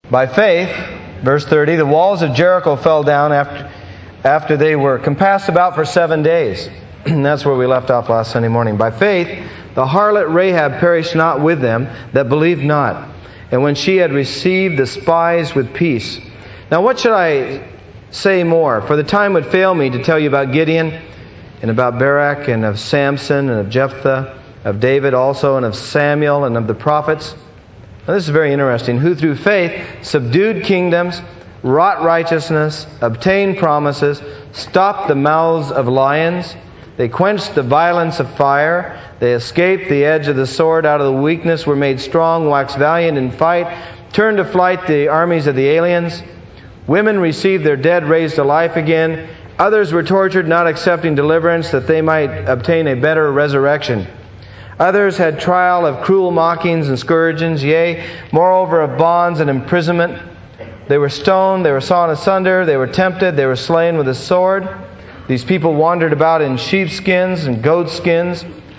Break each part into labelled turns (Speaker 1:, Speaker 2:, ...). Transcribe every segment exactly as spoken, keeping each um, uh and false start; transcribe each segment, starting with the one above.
Speaker 1: By faith, verse thirty, the walls of Jericho fell down after, after they were compassed about for seven days. And that's where we left off last Sunday morning. By faith, the harlot Rahab perished not with them that believed not. And when she had received the spies with peace. Now what should I say more? For the time would fail me to tell you about Gideon, and about Barak, and of Samson, and of Jephthah, of David also, and of Samuel, and of the prophets. Now this is very interesting. Who through faith subdued kingdoms, wrought righteousness, obtained promises, stopped the mouths of lions. They quenched the violence of fire. They escaped the edge of the sword. Out of the weakness were made strong, waxed valiant in fight, turned to flight the armies of the aliens. Women received their dead raised to life again. Others were tortured, not accepting deliverance, that they might obtain a better resurrection. Others had trial of cruel mockings and scourgings, yea, moreover of bonds and imprisonment. They were stoned, they were sawn asunder, they were tempted, they were slain with a sword. These people wandered about in sheepskins and goatskins.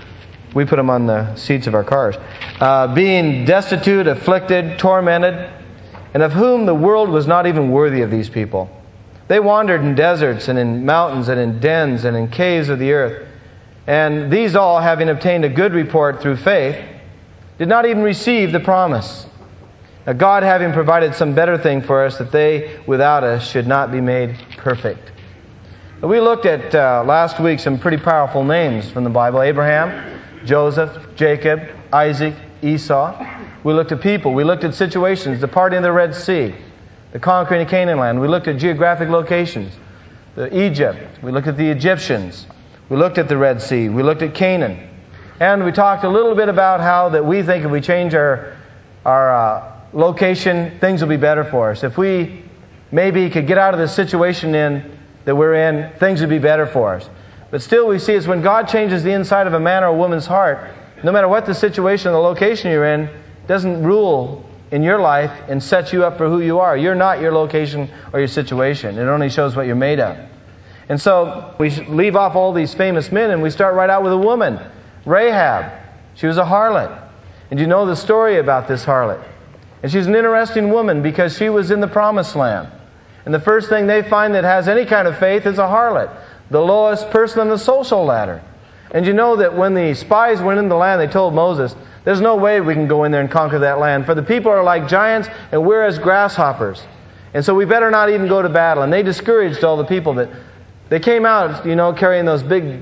Speaker 1: We put them on the seats of our cars. Uh, being destitute, afflicted, tormented, and of whom the world was not even worthy of these people. They wandered in deserts and in mountains and in dens and in caves of the earth. And these all, having obtained a good report through faith, did not even receive the promise. Now God having provided some better thing for us, that they without us should not be made perfect. Now, we looked at uh, last week some pretty powerful names from the Bible. Abraham, Joseph, Jacob, Isaac, Esau. We looked at people. We looked at situations. The parting of the Red Sea. The conquering of Canaan land. We looked at geographic locations. The Egypt. We looked at the Egyptians. We looked at the Red Sea. We looked at Canaan. And we talked a little bit about how that we think if we change our, our uh, location, things will be better for us. If we maybe could get out of the situation in that we're in, things would be better for us. But still we see it's when God changes the inside of a man or a woman's heart, no matter what the situation or the location you're in, it doesn't rule in your life and set you up for who you are. You're not your location or your situation. It only shows what you're made of. And so we leave off all these famous men and we start right out with a woman, Rahab. She was a harlot. And you know the story about this harlot. And she's an interesting woman because she was in the promised land. And the first thing they find that has any kind of faith is a harlot, the lowest person on the social ladder. And you know that when the spies went into the land, they told Moses, there's no way we can go in there and conquer that land, for the people are like giants and we're as grasshoppers. And so we better not even go to battle. And they discouraged all the people that they came out, you know, carrying those big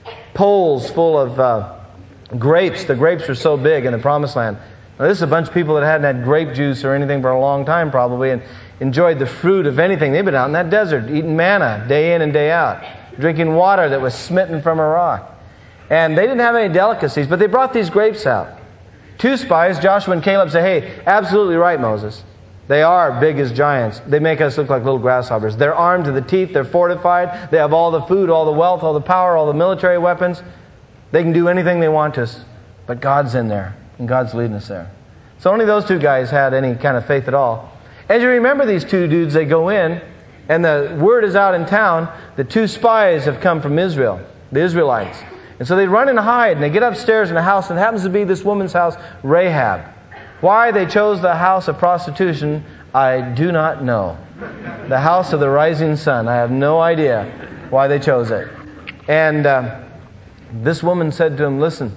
Speaker 1: poles full of uh, grapes. The grapes were so big in the promised land. Now, this is a bunch of people that hadn't had grape juice or anything for a long time probably and enjoyed the fruit of anything. They've been out in that desert eating manna day in and day out, drinking water that was smitten from a rock. And they didn't have any delicacies, but they brought these grapes out. Two spies, Joshua and Caleb, say, hey, absolutely right, Moses. They are big as giants. They make us look like little grasshoppers. They're armed to the teeth. They're fortified. They have all the food, all the wealth, all the power, all the military weapons. They can do anything they want to us. But God's in there, and God's leading us there. So only those two guys had any kind of faith at all. As you remember these two dudes, they go in, and the word is out in town that two spies have come from Israel, the Israelites. And so they run and hide, and they get upstairs in a house, and it happens to be this woman's house, Rahab. Why they chose the house of prostitution, I do not know. The house of the rising sun. I have no idea why they chose it. And uh, this woman said to him, listen,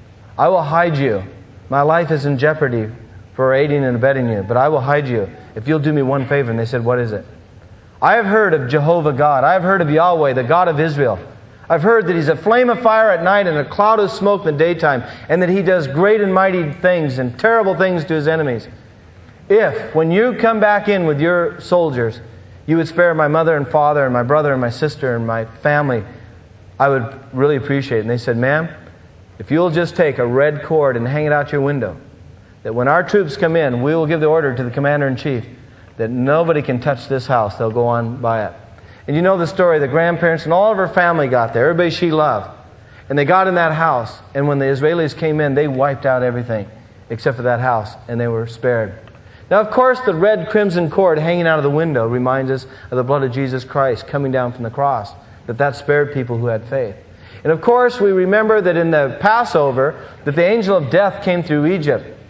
Speaker 1: I will hide you. My life is in jeopardy for aiding and abetting you, but I will hide you if you'll do me one favor. And they said, what is it? I have heard of Jehovah God. I have heard of Yahweh, the God of Israel. I've heard that He's a flame of fire at night and a cloud of smoke in the daytime, and that He does great and mighty things and terrible things to His enemies. If, when you come back in with your soldiers, you would spare my mother and father and my brother and my sister and my family, I would really appreciate it. And they said, ma'am, if you'll just take a red cord and hang it out your window, that when our troops come in, we will give the order to the commander-in-chief that nobody can touch this house. They'll go on by it. And you know the story, the grandparents and all of her family got there, everybody she loved. And they got in that house, and when the Israelis came in, they wiped out everything except for that house, and they were spared. Now, of course, the red crimson cord hanging out of the window reminds us of the blood of Jesus Christ coming down from the cross, that that spared people who had faith. And of course, we remember that in the Passover, that the angel of death came through Egypt.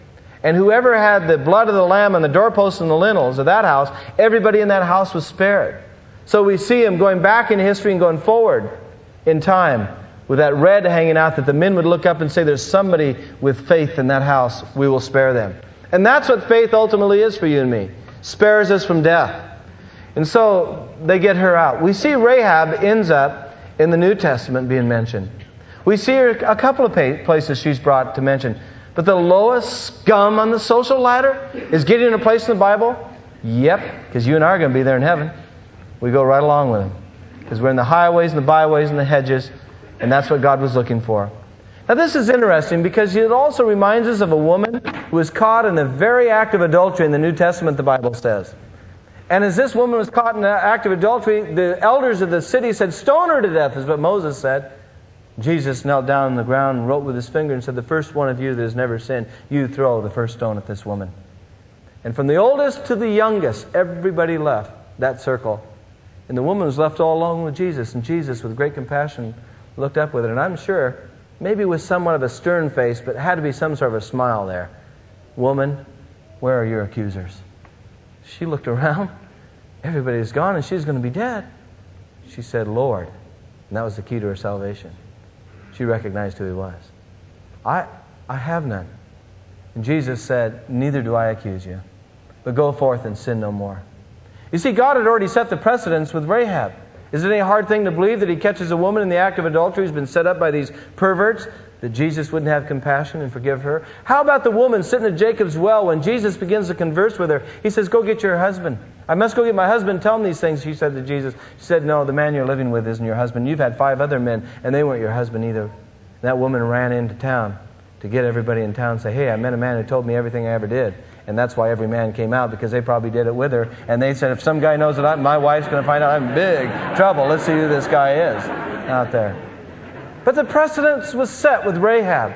Speaker 1: And whoever had the blood of the lamb on the doorposts and the lintels of that house, everybody in that house was spared. So we see him going back in history and going forward in time with that red hanging out, that the men would look up and say, there's somebody with faith in that house. We will spare them. And that's what faith ultimately is for you and me. Spares us from death. And so they get her out. We see Rahab ends up in the New Testament being mentioned. We see her a couple of places she's brought to mention. But the lowest scum on the social ladder is getting a place in the Bible? Yep, because you and I are going to be there in heaven. We go right along with them. Because we're in the highways and the byways and the hedges. And that's what God was looking for. Now this is interesting because it also reminds us of a woman who was caught in the very act of adultery in the New Testament, the Bible says. And as this woman was caught in the act of adultery, the elders of the city said, stone her to death, is what Moses said. Jesus knelt down on the ground and wrote with his finger and said, the first one of you that has never sinned, you throw the first stone at this woman. And from the oldest to the youngest, everybody left that circle. And the woman was left all alone with Jesus. And Jesus, with great compassion, looked up with her. And I'm sure, maybe with somewhat of a stern face, but had to be some sort of a smile there. Woman, where are your accusers? She looked around. Everybody's gone and she's going to be dead. She said, Lord. And that was the key to her salvation. She recognized who he was. I, I have none. And Jesus said, neither do I accuse you. But go forth and sin no more. You see, God had already set the precedence with Rahab. Is it any hard thing to believe that he catches a woman in the act of adultery who's been set up by these perverts, that Jesus wouldn't have compassion and forgive her? How about the woman sitting at Jacob's well when Jesus begins to converse with her? He says, go get your husband. I must go get my husband. Tell him these things, she said to Jesus. She said, no, the man you're living with isn't your husband. You've had five other men, and they weren't your husband either. And that woman ran into town to get everybody in town and say, hey, I met a man who told me everything I ever did. And that's why every man came out, because they probably did it with her. And they said, if some guy knows that I, my wife's going to find out I'm in big trouble, let's see who this guy is out there. But the precedence was set with Rahab.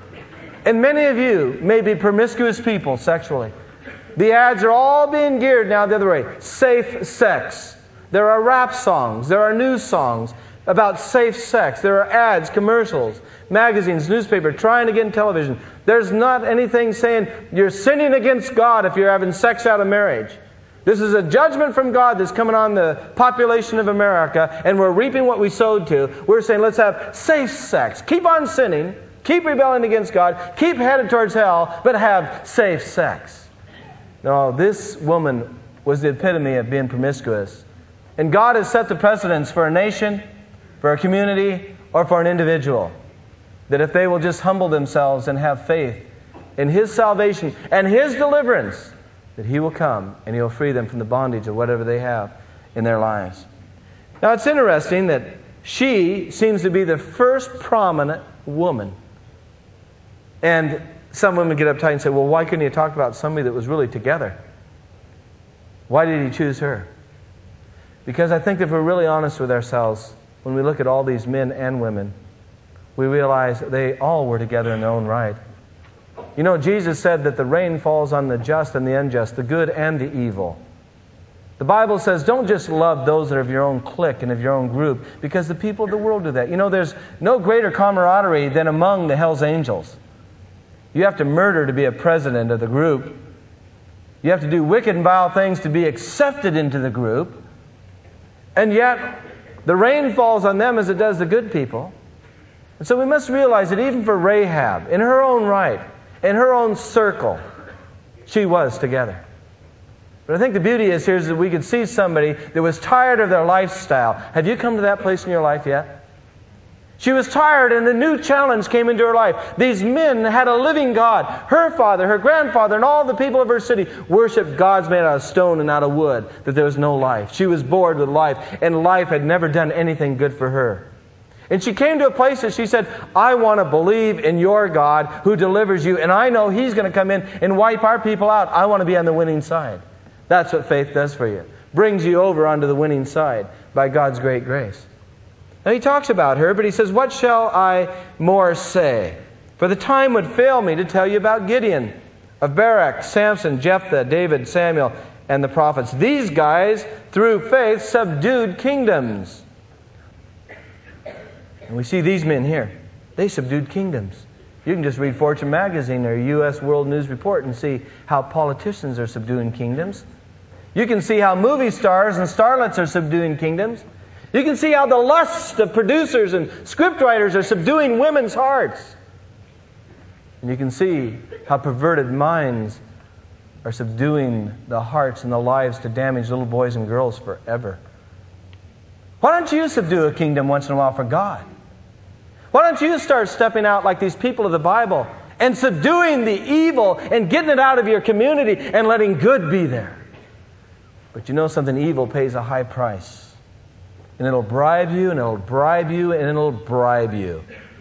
Speaker 1: And many of you may be promiscuous people sexually. The ads are all being geared now the other way. Safe sex. There are rap songs. There are news songs about safe sex. There are ads, commercials, magazines, newspaper, trying to get in television. There's not anything saying you're sinning against God if you're having sex out of marriage. This is a judgment from God that's coming on the population of America, and we're reaping what we sowed to. We're saying let's have safe sex. Keep on sinning. Keep rebelling against God. Keep headed towards hell, but have safe sex. No, this woman was the epitome of being promiscuous. And God has set the precedence for a nation, for a community, or for an individual. That if they will just humble themselves and have faith in His salvation and His deliverance, that He will come and He'll free them from the bondage of whatever they have in their lives. Now it's interesting that she seems to be the first prominent woman. And some women get uptight and say, well, why couldn't He have talked about somebody that was really together? Why did He choose her? Because I think if we're really honest with ourselves, when we look at all these men and women, we realize they all were together in their own right. You know, Jesus said that the rain falls on the just and the unjust, the good and the evil. The Bible says don't just love those that are of your own clique and of your own group, because the people of the world do that. You know, there's no greater camaraderie than among the Hell's Angels. You have to murder to be a president of the group. You have to do wicked and vile things to be accepted into the group. And yet, the rain falls on them as it does the good people. And so we must realize that even for Rahab, in her own right, in her own circle, she was together. But I think the beauty is here is that we could see somebody that was tired of their lifestyle. Have you come to that place in your life yet? She was tired, and a new challenge came into her life. These men had a living God. Her father, her grandfather, and all the people of her city worshipped gods made out of stone and out of wood, that there was no life. She was bored with life, and life had never done anything good for her. And she came to a place that she said, I want to believe in your God who delivers you, and I know He's going to come in and wipe our people out. I want to be on the winning side. That's what faith does for you. Brings you over onto the winning side by God's great grace. Now he talks about her, but he says, what shall I more say? For the time would fail me to tell you about Gideon, of Barak, Samson, Jephthah, David, Samuel, and the prophets. These guys, through faith, subdued kingdoms. And we see these men here. They subdued kingdoms. You can just read Fortune magazine or U S World News Report and see how politicians are subduing kingdoms. You can see how movie stars and starlets are subduing kingdoms. You can see how the lust of producers and scriptwriters are subduing women's hearts. And you can see how perverted minds are subduing the hearts and the lives to damage little boys and girls forever. Why don't you subdue a kingdom once in a while for God? Why don't you start stepping out like these people of the Bible and subduing the evil and getting it out of your community and letting good be there? But you know something? Evil pays a high price. And it'll bribe you, and it'll bribe you, and it'll bribe you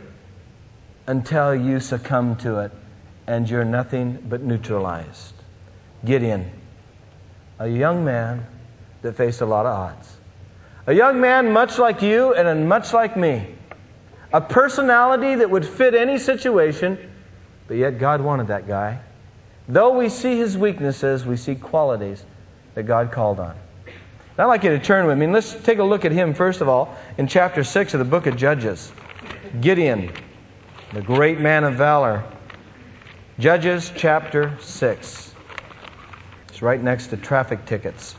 Speaker 1: until you succumb to it and you're nothing but neutralized. Gideon, a young man that faced a lot of odds. A young man much like you and much like me. A personality that would fit any situation, but yet God wanted that guy. Though we see his weaknesses, we see qualities that God called on. And I'd like you to turn with me. Let's take a look at him, first of all, in chapter six of the book of Judges. Gideon, the great man of valor. Judges chapter six. It's right next to traffic tickets.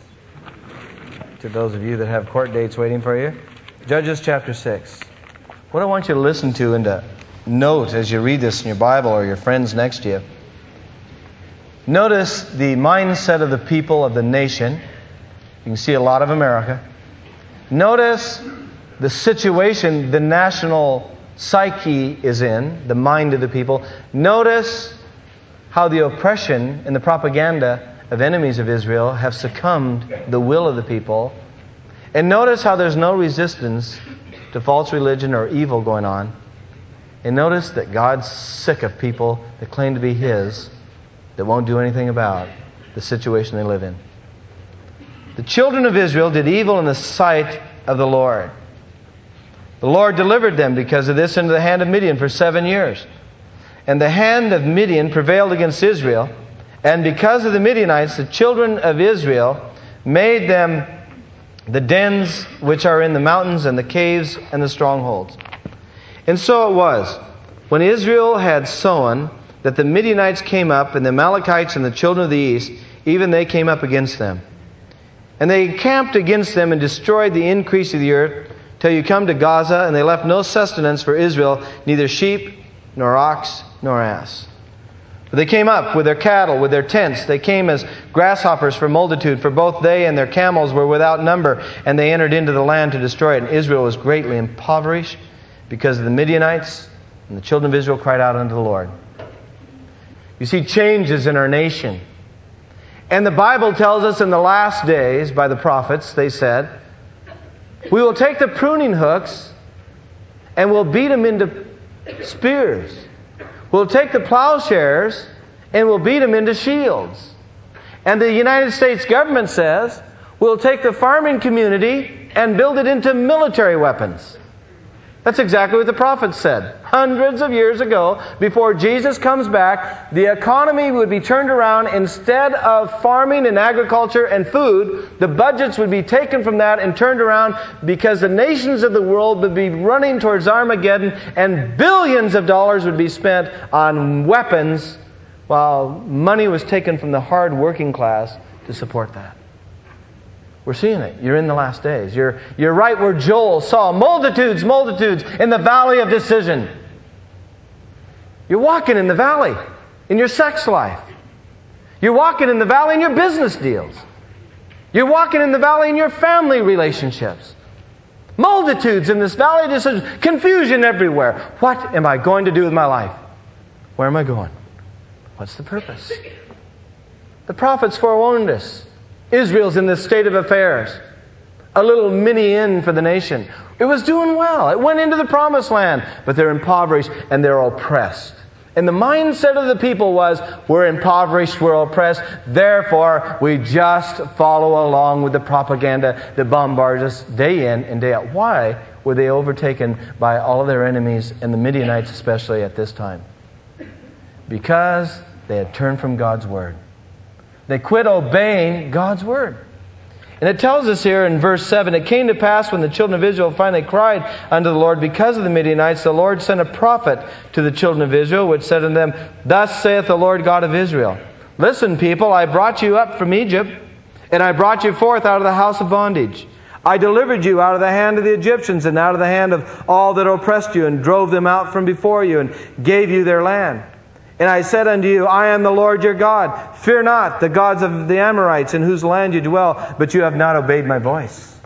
Speaker 1: To those of you that have court dates waiting for you. Judges chapter six. What I want you to listen to and to note as you read this in your Bible or your friends next to you. Notice the mindset of the people of the nation. You can see a lot of America. Notice the situation the national psyche is in, the mind of the people. Notice how the oppression and the propaganda of enemies of Israel have succumbed the will of the people. And notice how there's no resistance to false religion or evil going on. And notice that God's sick of people that claim to be His that won't do anything about the situation they live in. The children of Israel did evil in the sight of the Lord. The Lord delivered them because of this into the hand of Midian for seven years. And the hand of Midian prevailed against Israel. And because of the Midianites, the children of Israel made them the dens which are in the mountains and the caves and the strongholds. And so it was, when Israel had sown, that the Midianites came up, and the Amalekites and the children of the east, even they came up against them. And they encamped against them and destroyed the increase of the earth, till you come to Gaza, and they left no sustenance for Israel, neither sheep, nor ox, nor ass. But they came up with their cattle, with their tents. They came as grasshoppers for multitude, for both they and their camels were without number, and they entered into the land to destroy it. And Israel was greatly impoverished because of the Midianites, and the children of Israel cried out unto the Lord. You see changes in our nation. And the Bible tells us in the last days, by the prophets, they said, we will take the pruning hooks and we'll beat them into spears. We'll take the plowshares and we'll beat them into shields. And the United States government says, we'll take the farming community and build it into military weapons. That's exactly what the prophets said. Hundreds of years ago, before Jesus comes back, the economy would be turned around. Instead of farming and agriculture and food, the budgets would be taken from that and turned around because the nations of the world would be running towards Armageddon and billions of dollars would be spent on weapons while money was taken from the hard working class to support that. We're seeing it. You're in the last days. You're, you're right where Joel saw multitudes, multitudes in the valley of decision. You're walking in the valley in your sex life. You're walking in the valley in your business deals. You're walking in the valley in your family relationships. Multitudes in this valley of decision. Confusion everywhere. What am I going to do with my life? Where am I going? What's the purpose? The prophets forewarned us. Israel's in this state of affairs. A little mini inn for the nation. It was doing well. It went into the promised land. But they're impoverished and they're oppressed. And the mindset of the people was, we're impoverished, we're oppressed, therefore we just follow along with the propaganda that bombards us day in and day out. Why were they overtaken by all of their enemies, and the Midianites especially at this time? Because they had turned from God's Word. They quit obeying God's Word. And it tells us here in verse seven, it came to pass when the children of Israel finally cried unto the Lord because of the Midianites, the Lord sent a prophet to the children of Israel, which said unto them, Thus saith the Lord God of Israel, Listen, people, I brought you up from Egypt, and I brought you forth out of the house of bondage. I delivered you out of the hand of the Egyptians and out of the hand of all that oppressed you, and drove them out from before you, and gave you their land. And I said unto you, I am the Lord your God. Fear not the gods of the Amorites in whose land you dwell, but you have not obeyed my voice.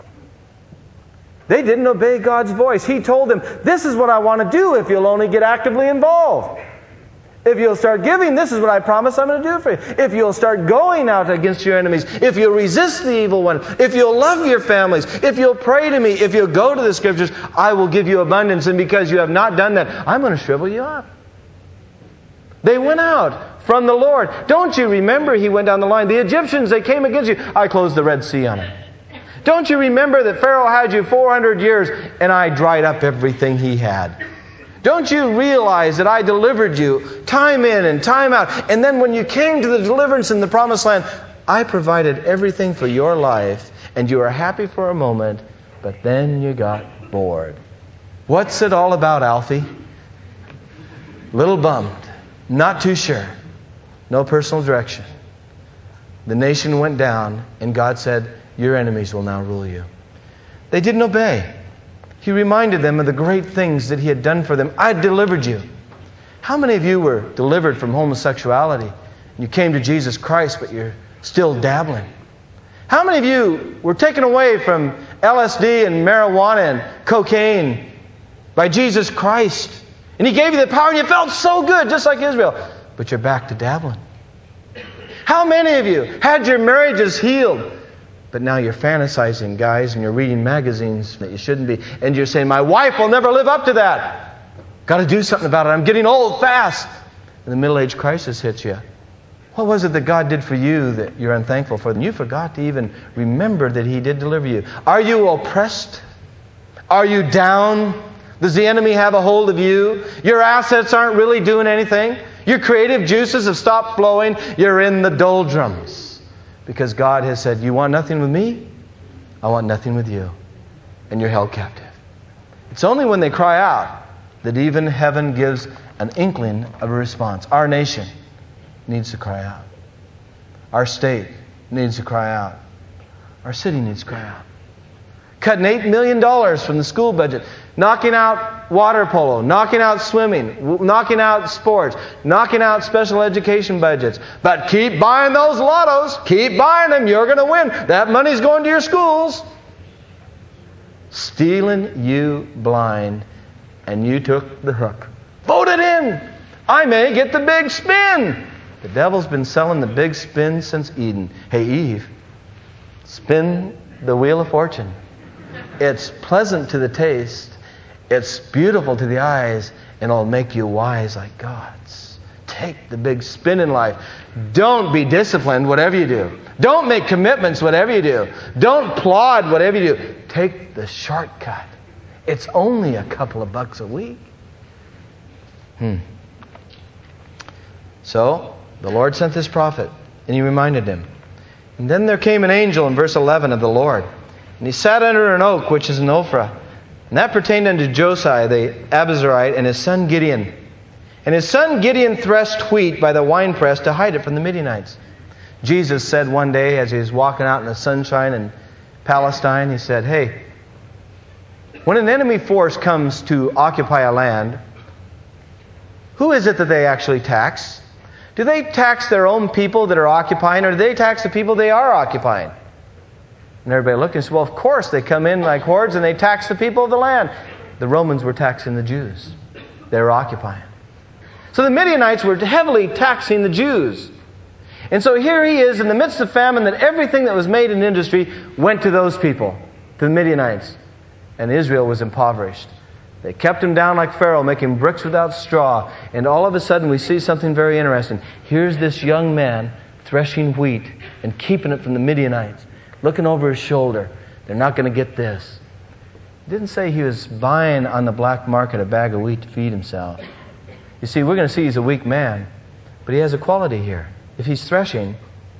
Speaker 1: They didn't obey God's voice. He told them, this is what I want to do if you'll only get actively involved. If you'll start giving, this is what I promise I'm going to do for you. If you'll start going out against your enemies, if you'll resist the evil one, if you'll love your families, if you'll pray to me, if you'll go to the Scriptures, I will give you abundance. And because you have not done that, I'm going to shrivel you up. They went out from the Lord. Don't you remember, he went down the line, the Egyptians, they came against you. I closed the Red Sea on them. Don't you remember that Pharaoh had you four hundred years and I dried up everything he had? Don't you realize that I delivered you time in and time out? And then when you came to the deliverance in the Promised Land, I provided everything for your life, and you were happy for a moment, but then you got bored. What's it all about, Alfie? Little bummed. Not too sure. No personal direction. The nation went down, and God said, your enemies will now rule you. They didn't obey. He reminded them of the great things that He had done for them. I delivered you. How many of you were delivered from homosexuality? You came to Jesus Christ, but you're still dabbling. How many of you were taken away from L S D and marijuana and cocaine by Jesus Christ? And He gave you the power and you felt so good, just like Israel. But you're back to dabbling. How many of you had your marriages healed, but now you're fantasizing, guys, and you're reading magazines that you shouldn't be. And you're saying, my wife will never live up to that. Got to do something about it. I'm getting old fast. And the middle-age crisis hits you. What was it that God did for you that you're unthankful for? And you forgot to even remember that He did deliver you. Are you oppressed? Are you down? Does the enemy have a hold of you? Your assets aren't really doing anything. Your creative juices have stopped flowing. You're in the doldrums. Because God has said, you want nothing with me? I want nothing with you. And you're held captive. It's only when they cry out that even heaven gives an inkling of a response. Our nation needs to cry out. Our state needs to cry out. Our city needs to cry out. Cutting eight million dollars from the school budget. Knocking out water polo, knocking out swimming, knocking out sports, knocking out special education budgets. But keep buying those lottos. Keep buying them. You're going to win. That money's going to your schools. Stealing you blind, and you took the hook. Vote it in. I may get the big spin. The devil's been selling the big spin since Eden. Hey, Eve, spin the wheel of fortune. It's pleasant to the taste. It's beautiful to the eyes, and it'll make you wise like gods. Take the big spin in life. Don't be disciplined, whatever you do. Don't make commitments, whatever you do. Don't plod, whatever you do. Take the shortcut. It's only a couple of bucks a week. Hmm. So, the Lord sent this prophet, and He reminded him. And then there came an angel in verse eleven of the Lord. And he sat under an oak, which is in Ophrah. And that pertained unto Josiah the Abiezrite and his son Gideon. And his son Gideon threshed wheat by the winepress to hide it from the Midianites. Jesus said one day as he was walking out in the sunshine in Palestine, He said, hey, when an enemy force comes to occupy a land, who is it that they actually tax? Do they tax their own people that are occupying, or do they tax the people they are occupying? And everybody looked and said, well, of course, they come in like hordes and they tax the people of the land. The Romans were taxing the Jews. They were occupying. So the Midianites were heavily taxing the Jews. And so here he is in the midst of famine, that everything that was made in industry went to those people, to the Midianites. And Israel was impoverished. They kept him down like Pharaoh, making bricks without straw. And all of a sudden we see something very interesting. Here's this young man threshing wheat and keeping it from the Midianites. Looking over his shoulder. They're not going to get this. It didn't say he was buying on the black market a bag of wheat to feed himself. You see, we're going to see he's a weak man. But he has a quality here. If he's threshing,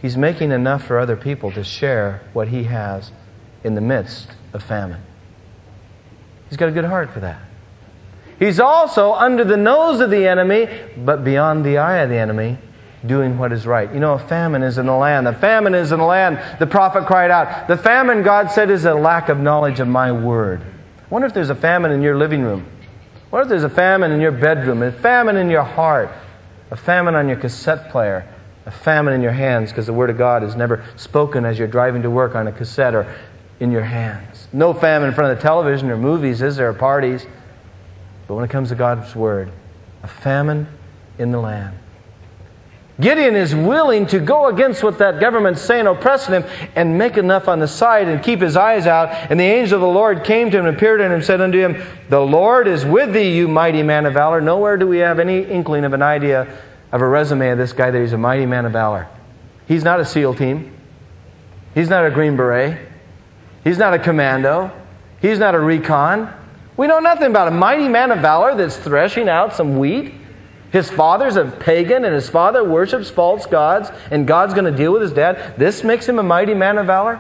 Speaker 1: He's making enough for other people to share what he has in the midst of famine. He's got a good heart for that. He's also under the nose of the enemy, but beyond the eye of the enemy, doing what is right. You know, a famine is in the land. The famine is in the land. The prophet cried out. The famine, God said, is a lack of knowledge of my word. I wonder if there's a famine in your living room. I wonder if there's a famine in your bedroom, a famine in your heart, a famine on your cassette player, a famine in your hands, because the Word of God is never spoken as you're driving to work on a cassette or in your hands. No famine in front of the television or movies, is there, or parties. But when it comes to God's Word, a famine in the land. Gideon is willing to go against what that government's saying, oppressing him, and make enough on the side and keep his eyes out. And the angel of the Lord came to him and appeared to him and said unto him, the Lord is with thee, you mighty man of valor. Nowhere do we have any inkling of an idea of a resume of this guy that he's a mighty man of valor. He's not a SEAL team. He's not a Green Beret. He's not a commando. He's not a recon. We know nothing about a mighty man of valor that's threshing out some wheat. His father's a pagan and his father worships false gods and God's going to deal with his dad. This makes him a mighty man of valor?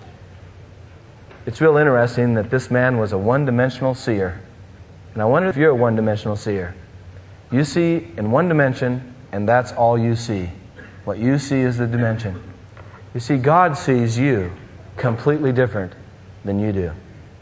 Speaker 1: It's real interesting that this man was a one-dimensional seer. And I wonder if you're a one-dimensional seer. You see in one dimension, and that's all you see. What you see is the dimension. You see, God sees you completely different than you do.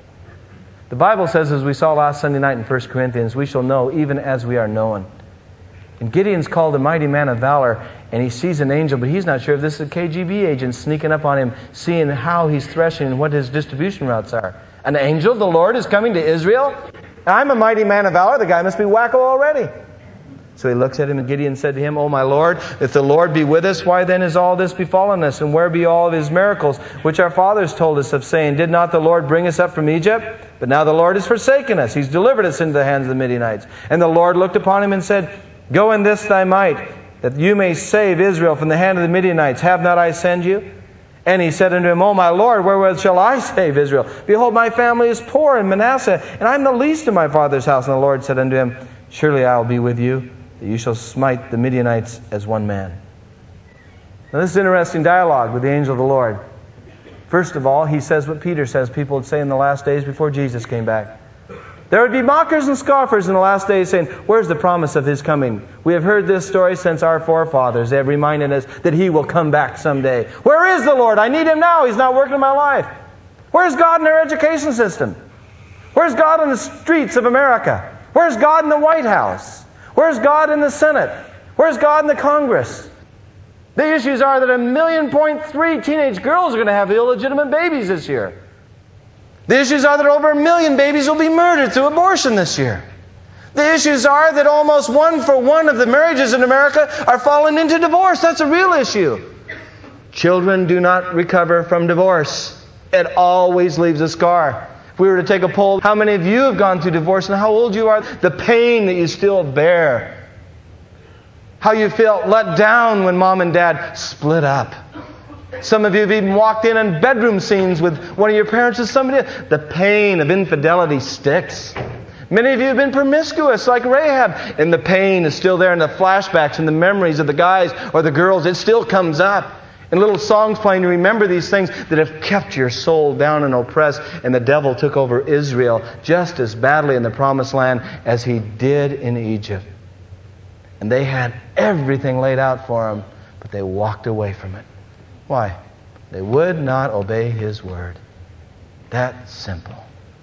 Speaker 1: The Bible says, as we saw last Sunday night in First Corinthians, we shall know even as we are known. And Gideon's called a mighty man of valor, and he sees an angel, but he's not sure if this is a K G B agent sneaking up on him, seeing how he's threshing and what his distribution routes are. An angel of the Lord is coming to Israel? I'm a mighty man of valor. The guy must be wacko already. So he looks at him, and Gideon said to him, O my Lord, if the Lord be with us, why then is all this befallen us? And where be all of his miracles, which our fathers told us of, saying, did not the Lord bring us up from Egypt? But now the Lord has forsaken us. He's delivered us into the hands of the Midianites. And the Lord looked upon him and said, go in this thy might, that you may save Israel from the hand of the Midianites. Have not I sent you? And he said unto him, O my Lord, wherewith shall I save Israel? Behold, my family is poor in Manasseh, and I am the least in my father's house. And the Lord said unto him, surely I will be with you, that you shall smite the Midianites as one man. Now this is interesting dialogue with the angel of the Lord. First of all, he says what Peter says people would say in the last days before Jesus came back. There would be mockers and scoffers in the last days saying, where's the promise of his coming? We have heard this story since our forefathers. They have reminded us that he will come back someday. Where is the Lord? I need him now. He's not working in my life. Where's God in our education system? Where's God in the streets of America? Where's God in the White House? Where's God in the Senate? Where's God in the Congress? The issues are that a million point three teenage girls are going to have illegitimate babies this year. The issues are that over a million babies will be murdered through abortion this year. The issues are that almost one for one of the marriages in America are falling into divorce. That's a real issue. Children do not recover from divorce. It always leaves a scar. If we were to take a poll, how many of you have gone through divorce and how old you are, the pain that you still bear, how you felt let down when mom and dad split up. Some of you have even walked in on bedroom scenes with one of your parents or somebody else. The pain of infidelity sticks. Many of you have been promiscuous like Rahab, and the pain is still there in the flashbacks and the memories of the guys or the girls. It still comes up. And little songs playing to remember these things that have kept your soul down and oppressed. And the devil took over Israel just as badly in the Promised Land as he did in Egypt. And they had everything laid out for them, but they walked away from it. Why? They would not obey his word. That simple.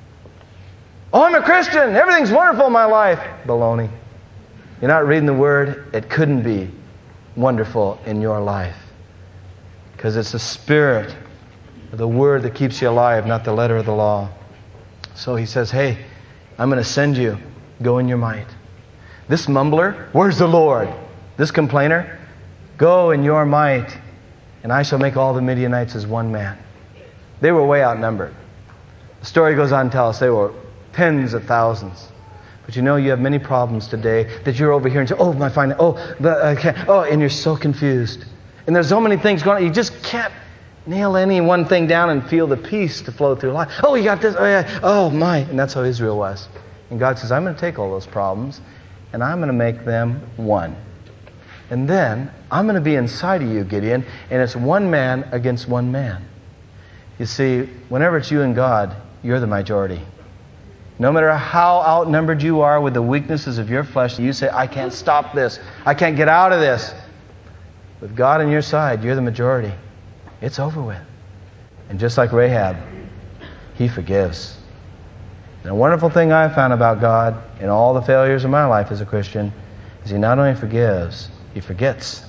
Speaker 1: Oh, I'm a Christian. Everything's wonderful in my life. Baloney. You're not reading the word. It couldn't be wonderful in your life. Because it's the spirit of the word that keeps you alive, not the letter of the law. So he says, hey, I'm going to send you. Go in your might. This mumbler, where's the Lord? This complainer, go in your might, and I shall make all the Midianites as one man. They were way outnumbered. The story goes on to tell us they were tens of thousands. But you know, you have many problems today that you're over here and say, oh, my fine, oh, the, I can't, oh, and you're so confused. And there's so many things going on. You just can't nail any one thing down and feel the peace to flow through life. Oh, you got this. Oh, yeah. Oh, my. And that's how Israel was. And God says, I'm going to take all those problems and I'm going to make them one. And then I'm going to be inside of you, Gideon, and it's one man against one man. You see, whenever it's you and God, you're the majority. No matter how outnumbered you are with the weaknesses of your flesh, you say, I can't stop this. I can't get out of this. With God on your side, you're the majority. It's over with. And just like Rahab, He forgives. And a wonderful thing I've found about God in all the failures of my life as a Christian is He not only forgives, He forgets.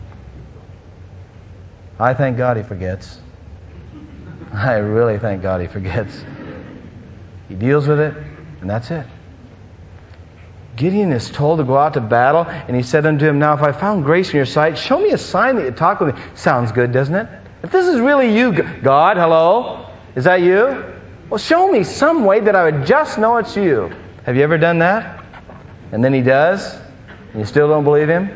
Speaker 1: I thank God He forgets. I really thank God He forgets. He deals with it, and that's it. Gideon is told to go out to battle, and he said unto him, Now if I found grace in your sight, show me a sign that you talk with me. Sounds good, doesn't it? If this is really you, God, hello? Is that you? Well, show me some way that I would just know it's you. Have you ever done that? And then he does, and you still don't believe him?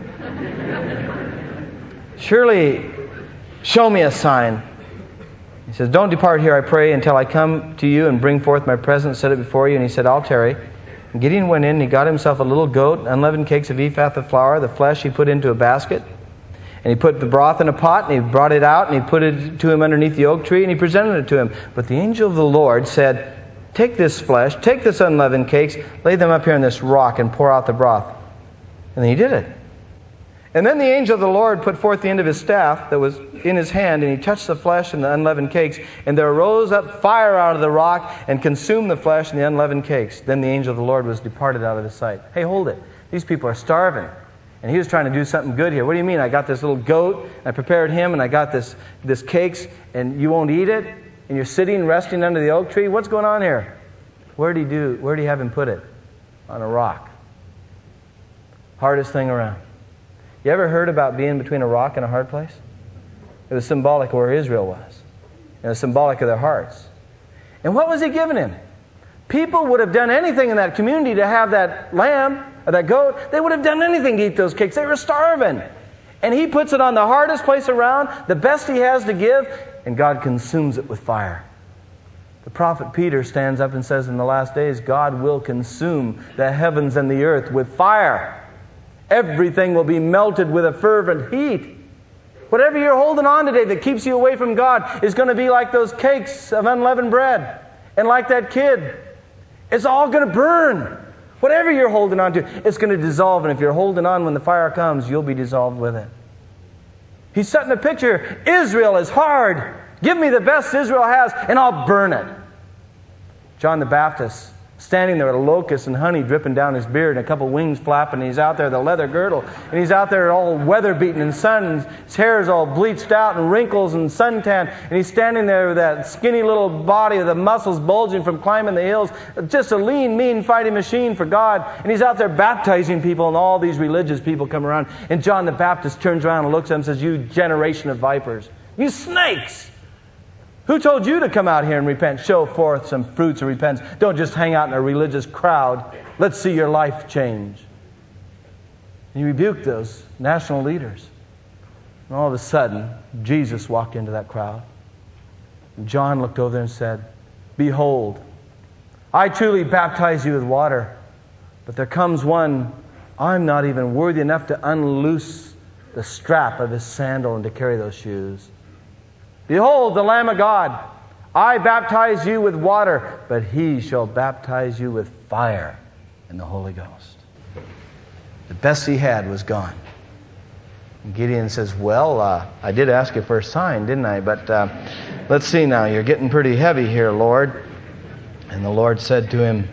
Speaker 1: Surely, show me a sign. He says, Don't depart here, I pray, until I come to you and bring forth my present, set it before you. And he said, I'll tarry. And Gideon went in, and he got himself a little goat, unleavened cakes of ephah of flour, the flesh he put into a basket. And he put the broth in a pot, and he brought it out, and he put it to him underneath the oak tree, and he presented it to him. But the angel of the Lord said, Take this flesh, take this unleavened cakes, lay them up here on this rock, and pour out the broth. And then he did it. And then the angel of the Lord put forth the end of his staff that was in his hand, and he touched the flesh and the unleavened cakes, and there arose up fire out of the rock and consumed the flesh and the unleavened cakes. Then the angel of the Lord was departed out of his sight. Hey, hold it. These people are starving. And he was trying to do something good here. What do you mean? I got this little goat, I prepared him, and I got this, this cakes, and you won't eat it? And you're sitting, resting under the oak tree? What's going on here? Where did he do? Where did he have him put it? On a rock. Hardest thing around. You ever heard about being between a rock and a hard place? It was symbolic of where Israel was. And it was symbolic of their hearts. And what was he giving him? People would have done anything in that community to have that lamb or that goat. They would have done anything to eat those cakes. They were starving. And he puts it on the hardest place around, the best he has to give, and God consumes it with fire. The prophet Peter stands up and says in the last days, God will consume the heavens and the earth with fire. Everything will be melted with a fervent heat. Whatever you're holding on today that keeps you away from God is going to be like those cakes of unleavened bread. And like that kid, it's all going to burn. Whatever you're holding on to, it's going to dissolve. And if you're holding on when the fire comes, you'll be dissolved with it. He's setting a picture. Israel is hard. Give me the best Israel has, and I'll burn it. John the Baptist, standing there with a locust and honey dripping down his beard and a couple wings flapping, and he's out there with a leather girdle, and he's out there all weather-beaten and sun, and his hair is all bleached out and wrinkles and suntan, and he's standing there with that skinny little body with the muscles bulging from climbing the hills, just a lean, mean fighting machine for God, and he's out there baptizing people, and all these religious people come around, and John the Baptist turns around and looks at him and says, You generation of vipers, you snakes! Who told you to come out here and repent? Show forth some fruits of repentance. Don't just hang out in a religious crowd. Let's see your life change. And he rebuked those national leaders. And all of a sudden, Jesus walked into that crowd. And John looked over there and said, Behold, I truly baptize you with water, but there comes one, I'm not even worthy enough to unloose the strap of his sandal and to carry those shoes. Behold, the Lamb of God. I baptize you with water, but he shall baptize you with fire and the Holy Ghost. The best he had was gone. And Gideon says, well, uh, I did ask you for a sign, didn't I? But uh, let's see now. You're getting pretty heavy here, Lord. And the Lord said to him,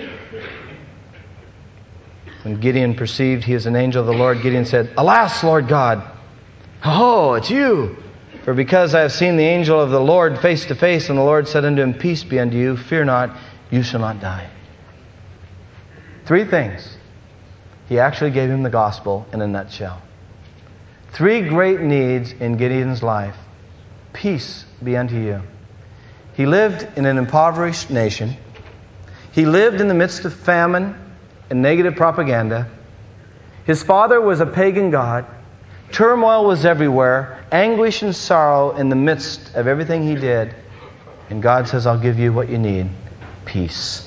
Speaker 1: when Gideon perceived he is an angel of the Lord, Gideon said, Alas, Lord God, oh, it's you. For because I have seen the angel of the Lord face to face, and the Lord said unto him, Peace be unto you, fear not, you shall not die. Three things. He actually gave him the gospel in a nutshell. Three great needs in Gideon's life. Peace be unto you. He lived in an impoverished nation. He lived in the midst of famine and negative propaganda. His father was a pagan god. Turmoil was everywhere, anguish and sorrow in the midst of everything he did. And God says, I'll give you what you need, peace.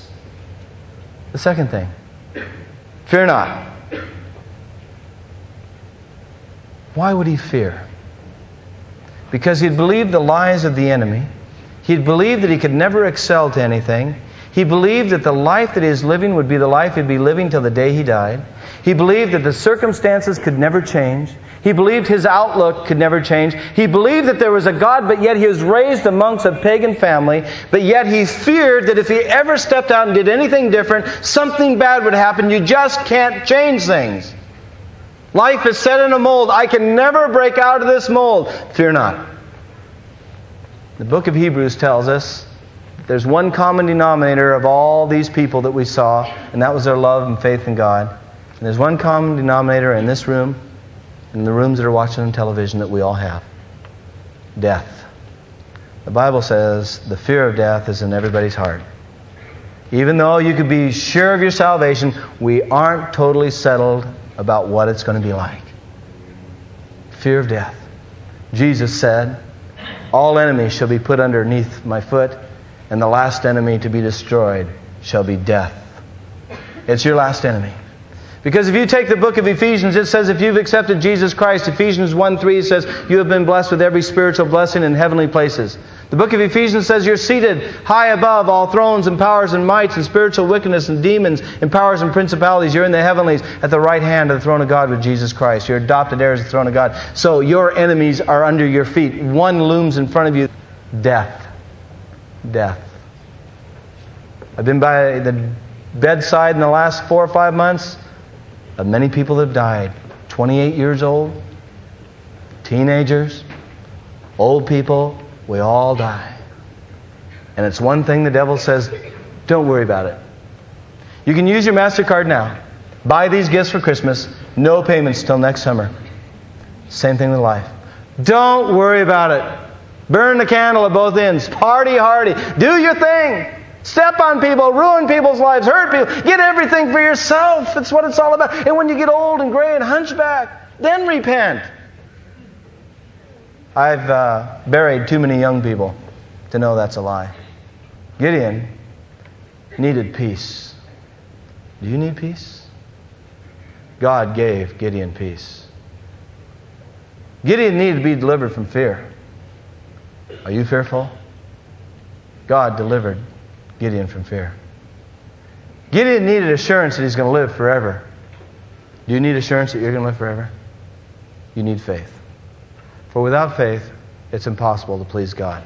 Speaker 1: The second thing, fear not. Why would he fear? Because he'd believed the lies of the enemy. He'd believed that he could never excel to anything. He believed that the life that he was living would be the life he'd be living till the day he died. He believed that the circumstances could never change. He believed his outlook could never change. He believed that there was a God, but yet he was raised amongst a pagan family. But yet he feared that if he ever stepped out and did anything different, something bad would happen. You just can't change things. Life is set in a mold. I can never break out of this mold. Fear not. The book of Hebrews tells us there's one common denominator of all these people that we saw, and that was their love and faith in God. And there's one common denominator in this room, and in the rooms that are watching on television, that we all have. Death. The Bible says the fear of death is in everybody's heart. Even though you could be sure of your salvation, we aren't totally settled about what it's going to be like. Fear of death. Jesus said, all enemies shall be put underneath my foot, and the last enemy to be destroyed shall be death. It's your last enemy. Because if you take the book of Ephesians, it says if you've accepted Jesus Christ, Ephesians one three says you have been blessed with every spiritual blessing in heavenly places. The book of Ephesians says you're seated high above all thrones and powers and mights and spiritual wickedness and demons and powers and principalities. You're in the heavenlies at the right hand of the throne of God with Jesus Christ. You're adopted heirs of the throne of God. So your enemies are under your feet. One looms in front of you. Death. Death. I've been by the bedside in the last four or five months of many people that have died. twenty-eight years old, teenagers, old people, we all die. And it's one thing the devil says, don't worry about it. You can use your MasterCard now. Buy these gifts for Christmas. No payments till next summer. Same thing with life. Don't worry about it. Burn the candle at both ends. Party hardy. Do your thing. Step on people, ruin people's lives, hurt people. Get everything for yourself. That's what it's all about. And when you get old and gray and hunchback, then repent. I've uh, buried too many young people to know that's a lie. Gideon needed peace. Do you need peace? God gave Gideon peace. Gideon needed to be delivered from fear. Are you fearful? God delivered Gideon from fear. Gideon needed assurance that he's going to live forever. Do you need assurance that you're going to live forever? You need faith. For without faith, it's impossible to please God.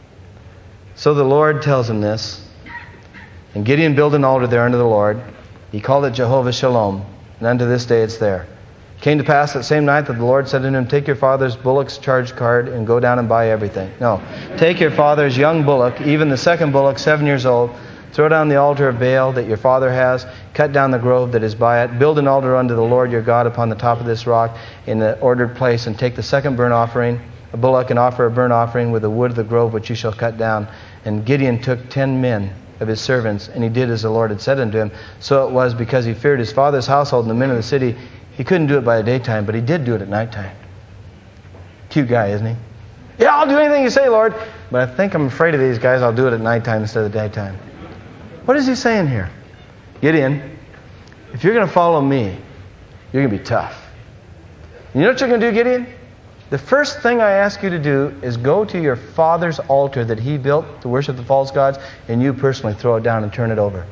Speaker 1: So the Lord tells him this. And Gideon built an altar there unto the Lord. He called it Jehovah Shalom. And unto this day it's there. It came to pass that same night that the Lord said unto him, take your father's bullock's charge card and go down and buy everything. No. Take your father's young bullock, even the second bullock, seven years old. Throw down the altar of Baal that your father has. Cut down the grove that is by it. Build an altar unto the Lord your God upon the top of this rock in the ordered place. And take the second burnt offering, a bullock, and offer a burnt offering with the wood of the grove which you shall cut down. And Gideon took ten men of his servants, and he did as the Lord had said unto him. So it was because he feared his father's household and the men of the city. He couldn't do it by the daytime, but he did do it at nighttime. Cute guy, isn't he? Yeah, I'll do anything you say, Lord. But I think I'm afraid of these guys. I'll do it at nighttime instead of the daytime. What is he saying here? Gideon, if you're going to follow me, you're going to be tough. You know what you're going to do, Gideon? The first thing I ask you to do is go to your father's altar that he built to worship the false gods, and you personally throw it down and turn it over.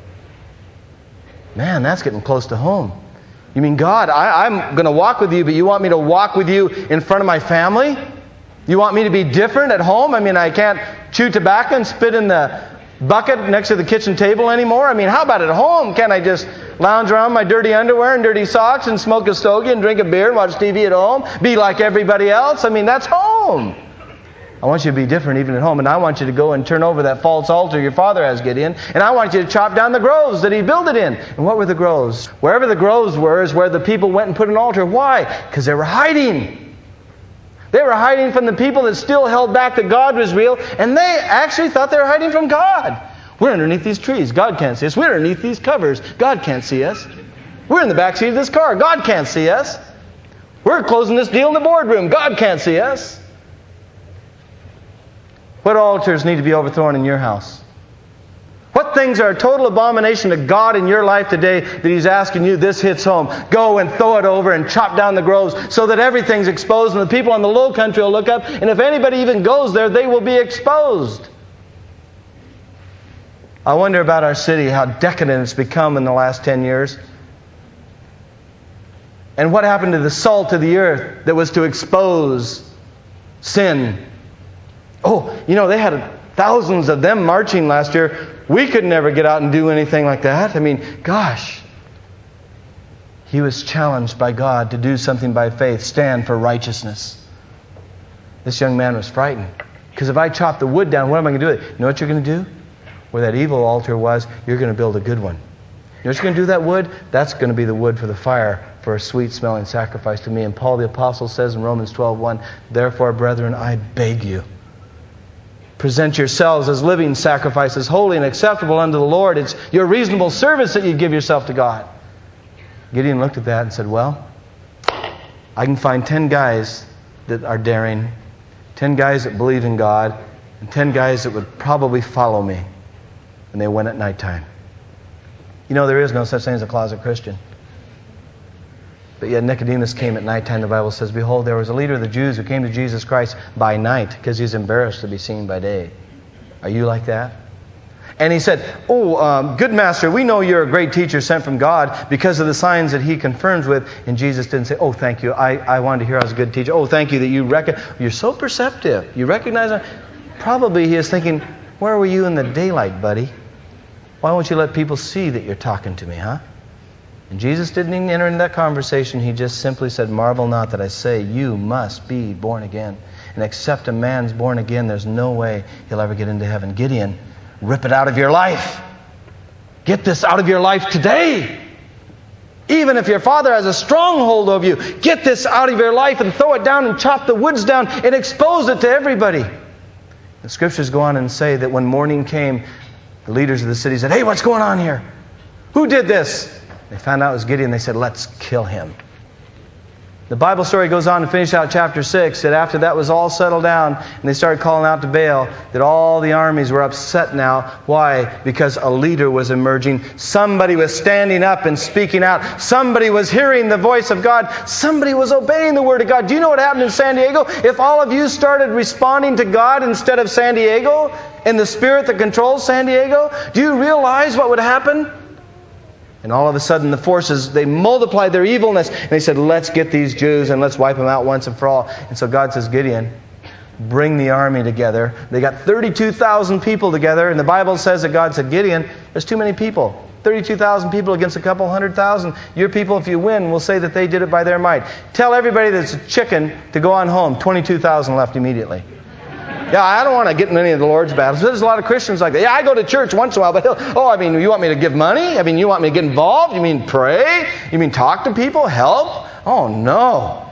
Speaker 1: Man, that's getting close to home. You mean, God, I, I'm going to walk with you, but you want me to walk with you in front of my family? You want me to be different at home? I mean, I can't chew tobacco and spit in the bucket next to the kitchen table anymore? I mean, how about at home? Can't I just lounge around in my dirty underwear and dirty socks and smoke a stogie and drink a beer and watch T V at home? Be like everybody else? I mean, that's home. I want you to be different even at home. And I want you to go and turn over that false altar your father has, Gideon. And I want you to chop down the groves that he built it in. And what were the groves? Wherever the groves were is where the people went and put an altar. Why? Because they were hiding. They were hiding from the people that still held back that God was real. And they actually thought they were hiding from God. We're underneath these trees. God can't see us. We're underneath these covers. God can't see us. We're in the backseat of this car. God can't see us. We're closing this deal in the boardroom. God can't see us. What altars need to be overthrown in your house? What What things are a total abomination to God in your life today that He's asking you, this hits home. Go and throw it over and chop down the groves so that everything's exposed and the people on the low country will look up, and if anybody even goes there, they will be exposed. I wonder about our city, how decadent it's become in the last ten years. And what happened to the salt of the earth that was to expose sin? Oh, you know, they had thousands of them marching last year. We could never get out and do anything like that. I mean, gosh. He was challenged by God to do something by faith, stand for righteousness. This young man was frightened. Because if I chop the wood down, what am I going to do with it? You know what you're going to do? Where that evil altar was, you're going to build a good one. You know what you're going to do with that wood? That's going to be the wood for the fire, for a sweet-smelling sacrifice to me. And Paul the Apostle says in Romans twelve one, therefore, brethren, I beg you, present yourselves as living sacrifices, holy and acceptable unto the Lord. It's your reasonable service that you give yourself to God. Gideon looked at that and said, well, I can find ten guys that are daring, ten guys that believe in God, and ten guys that would probably follow me. And they went at nighttime. You know, there is no such thing as a closet Christian. But yet Nicodemus came at nighttime, the Bible says, behold, there was a leader of the Jews who came to Jesus Christ by night because he's embarrassed to be seen by day. Are you like that? And he said, oh, um, good master, we know you're a great teacher sent from God because of the signs that he confirms with. And Jesus didn't say, oh, thank you. I, I wanted to hear I was a good teacher. Oh, thank you that you reckon. You're so perceptive. You recognize it. Probably he is thinking, where were you in the daylight, buddy? Why won't you let people see that you're talking to me, huh? And Jesus didn't even enter into that conversation. He just simply said, marvel not that I say, you must be born again. And except a man's born again, there's no way he'll ever get into heaven. Gideon, rip it out of your life. Get this out of your life today. Even if your father has a stronghold over you, get this out of your life and throw it down and chop the woods down and expose it to everybody. The scriptures go on and say that when morning came, the leaders of the city said, hey, what's going on here? Who did this? They found out it was Gideon. They said, let's kill him. The Bible story goes on to finish out chapter six, that after that was all settled down and they started calling out to Baal, that all the armies were upset now. Why? Because a leader was emerging. Somebody was standing up and speaking out. Somebody was hearing the voice of God. Somebody was obeying the Word of God. Do you know what happened in San Diego? If all of you started responding to God instead of San Diego, and the Spirit that controls San Diego, do you realize what would happen? And all of a sudden the forces, they multiplied their evilness. And they said, let's get these Jews and let's wipe them out once and for all. And so God says, Gideon, bring the army together. They got thirty-two thousand people together. And the Bible says that God said, Gideon, there's too many people. thirty-two thousand people against a couple hundred thousand. Your people, if you win, will say that they did it by their might. Tell everybody that's a chicken to go on home. twenty-two thousand left immediately. Yeah, I don't want to get in any of the Lord's battles. There's a lot of Christians like that. Yeah, I go to church once in a while, but oh, I mean, you want me to give money? I mean, you want me to get involved? You mean pray? You mean talk to people? Help? Oh, no.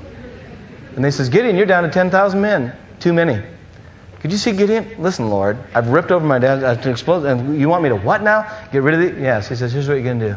Speaker 1: And they says, Gideon, you're down to ten thousand men. Too many. Could you see Gideon? Listen, Lord, I've ripped over my dad. I've exploded. And you want me to what now? Get rid of it? Yes. He says, here's what you're going to do.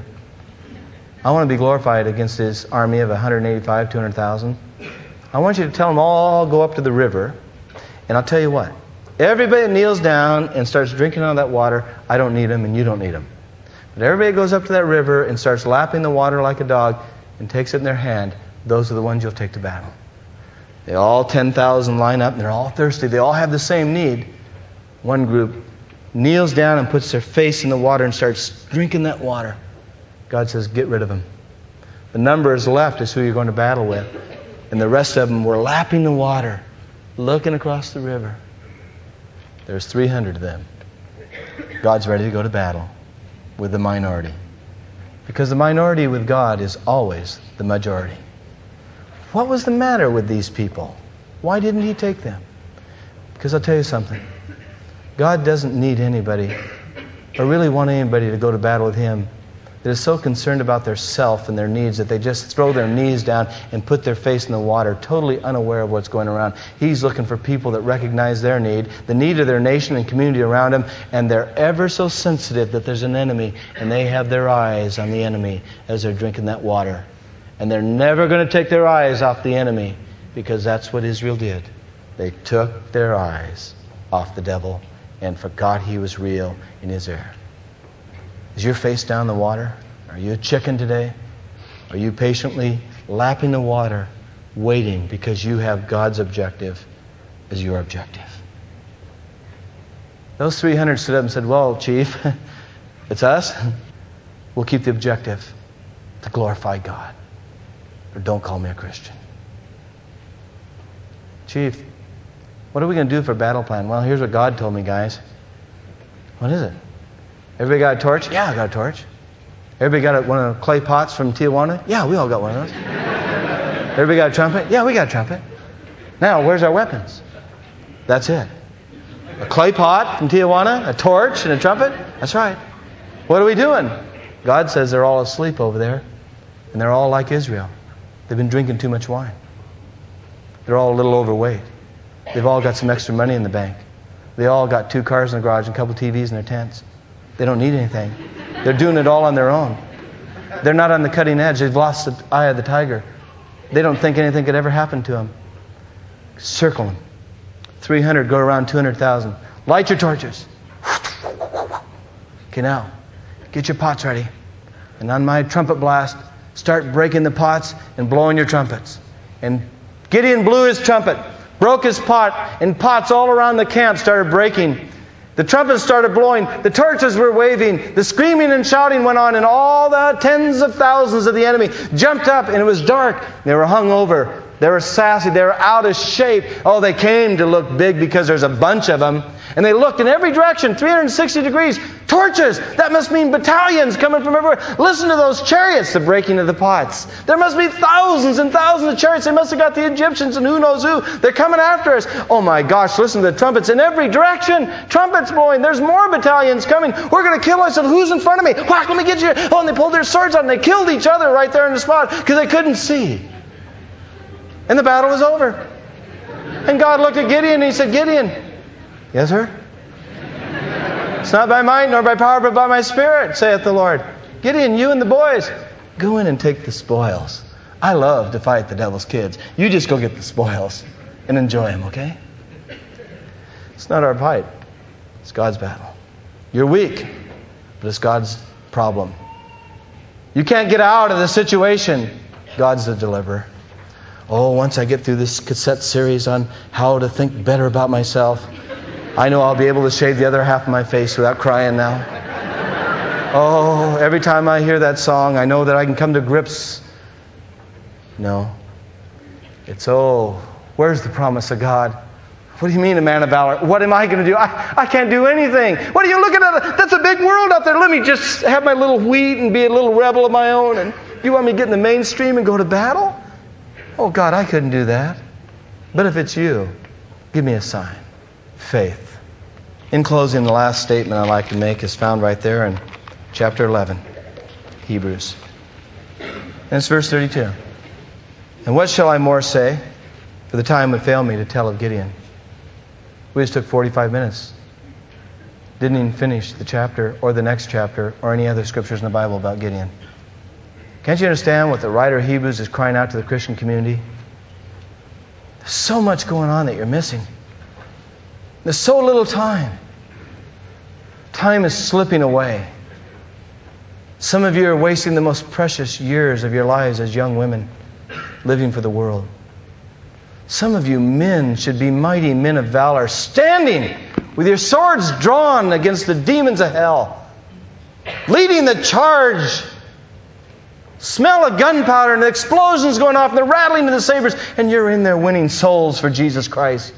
Speaker 1: I want to be glorified against his army of one hundred eighty-five, two hundred thousand. I want you to tell them all go up to the river. And I'll tell you what, everybody kneels down and starts drinking out of that water. I don't need them and you don't need them. But everybody goes up to that river and starts lapping the water like a dog and takes it in their hand. Those are the ones you'll take to battle. They all ten thousand line up and they're all thirsty. They all have the same need. One group kneels down and puts their face in the water and starts drinking that water. God says, get rid of them. The numbers left is who you're going to battle with. And the rest of them were lapping the water, looking across the river. There's three hundred of them. God's ready to go to battle with the minority. Because the minority with God is always the majority. What was the matter with these people? Why didn't He take them? Because I'll tell you something. God doesn't need anybody or really want anybody to go to battle with Him that is so concerned about their self and their needs that they just throw their knees down and put their face in the water, totally unaware of what's going around. He's looking for people that recognize their need, the need of their nation and community around them, and they're ever so sensitive that there's an enemy, and they have their eyes on the enemy as they're drinking that water. And they're never going to take their eyes off the enemy, because that's what Israel did. They took their eyes off the devil and forgot he was real in his air. Is your face down the water? Are you a chicken today? Are you patiently lapping the water, waiting because you have God's objective as your objective? Those three hundred stood up and said, well, Chief, it's us. We'll keep the objective to glorify God. But don't call me a Christian. Chief, what are we going to do for a battle plan? Well, here's what God told me, guys. What is it? Everybody got a torch? Yeah, I got a torch. Everybody got a, one of the clay pots from Tijuana? Yeah, we all got one of those. Everybody got a trumpet? Yeah, we got a trumpet. Now, where's our weapons? That's it. A clay pot from Tijuana, a torch, and a trumpet? That's right. What are we doing? God says they're all asleep over there, and they're all like Israel. They've been drinking too much wine. They're all a little overweight. They've all got some extra money in the bank. They all got two cars in the garage and a couple T Vs in their tents. They don't need anything. They're doing it all on their own. They're not on the cutting edge. They've lost the eye of the tiger. They don't think anything could ever happen to them. Circle them. three hundred go around two hundred thousand. Light your torches. Okay, now, get your pots ready. And on my trumpet blast, start breaking the pots and blowing your trumpets. And Gideon blew his trumpet, broke his pot, and pots all around the camp started breaking. The trumpets started blowing. The torches were waving. The screaming and shouting went on, and all the tens of thousands of the enemy jumped up, and it was dark. They were hung over. They were sassy. They were out of shape. Oh, they came to look big because there's a bunch of them. And they looked in every direction, three hundred sixty degrees. Torches! That must mean battalions coming from everywhere. Listen to those chariots, the breaking of the pots. There must be thousands and thousands of chariots. They must have got the Egyptians and who knows who. They're coming after us. Oh my gosh, listen to the trumpets in every direction. Trumpets blowing. There's more battalions coming. We're going to kill ourselves. Who's in front of me? Whack, let me get you. Oh, and they pulled their swords out and they killed each other right there in the spot because they couldn't see. And the battle was over. And God looked at Gideon and He said, Gideon, yes, sir? It's not by might nor by power, but by my Spirit, saith the Lord. Gideon, you and the boys, go in and take the spoils. I love to fight the devil's kids. You just go get the spoils and enjoy them, okay? It's not our fight. It's God's battle. You're weak, but it's God's problem. You can't get out of the situation. God's the deliverer. Oh, once I get through this cassette series on how to think better about myself, I know I'll be able to shave the other half of my face without crying now. Oh, every time I hear that song, I know that I can come to grips. No. It's, oh, where's the promise of God? What do you mean a man of valor? What am I going to do? I, I can't do anything. What are you looking at? That's a big world out there. Let me just have my little wheat and be a little rebel of my own. And you want me to get in the mainstream and go to battle? Oh, God, I couldn't do that. But if it's you, give me a sign. Faith. In closing, the last statement I'd like to make is found right there in chapter eleven, Hebrews. And it's verse thirty-two. And what shall I more say? For the time would fail me to tell of Gideon. We just took forty-five minutes. Didn't even finish the chapter or the next chapter or any other scriptures in the Bible about Gideon. Can't you understand what the writer of Hebrews is crying out to the Christian community? There's so much going on that you're missing. There's so little time. Time is slipping away. Some of you are wasting the most precious years of your lives as young women, living for the world. Some of you men should be mighty men of valor, standing with your swords drawn against the demons of hell, leading the charge. Smell of gunpowder and the explosions going off and the rattling of the sabers, and you're in there winning souls for Jesus Christ.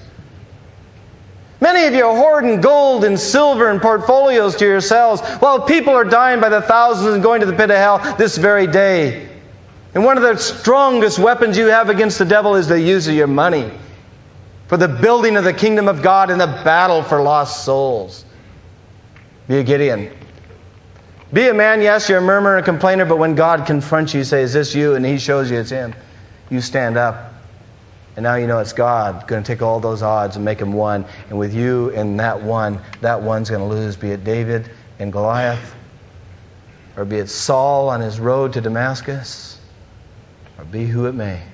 Speaker 1: Many of you are hoarding gold and silver and portfolios to yourselves while people are dying by the thousands and going to the pit of hell this very day. And one of the strongest weapons you have against the devil is the use of your money for the building of the kingdom of God and the battle for lost souls. Be a Gideon. Be a man, yes, you're a murmurer and complainer, but when God confronts you, you say, is this you? And He shows you it's Him. You stand up. And now you know it's God going to take all those odds and make them one. And with you and that one, that one's going to lose, be it David and Goliath, or be it Saul on his road to Damascus, or be who it may.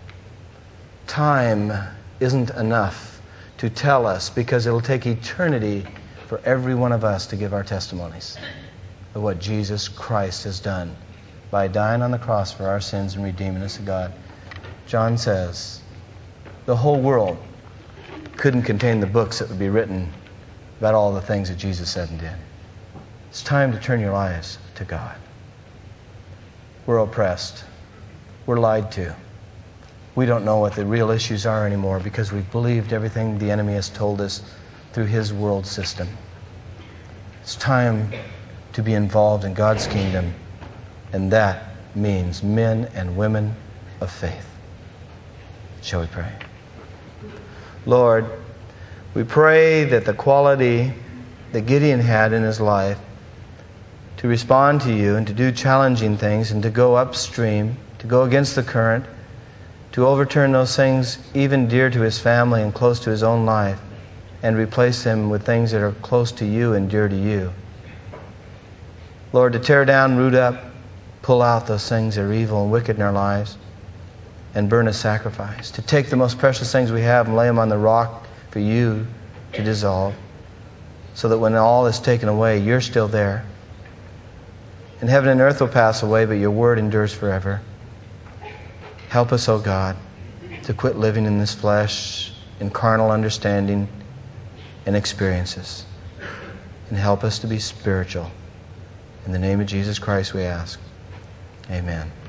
Speaker 1: Time isn't enough to tell us because it'll take eternity for every one of us to give our testimonies. of what Jesus Christ has done by dying on the cross for our sins and redeeming us to God. John says the whole world couldn't contain the books that would be written about all the things that Jesus said and did. It's time to turn your lives to God. We're oppressed. We're lied to. We don't know what the real issues are anymore because we've believed everything the enemy has told us through his world system. It's time to be involved in God's kingdom, and that means men and women of faith. Shall we pray? Lord, we pray that the quality that Gideon had in his life to respond to you and to do challenging things and to go upstream, to go against the current, to overturn those things even dear to his family and close to his own life, and replace them with things that are close to you and dear to you. Lord, to tear down, root up, pull out those things that are evil and wicked in our lives and burn as sacrifice. To take the most precious things we have and lay them on the rock for you to dissolve, so that when all is taken away, you're still there. And heaven and earth will pass away, but your word endures forever. Help us, O God, to quit living in this flesh, in carnal understanding and experiences. And help us to be spiritual. In the name of Jesus Christ we ask. Amen.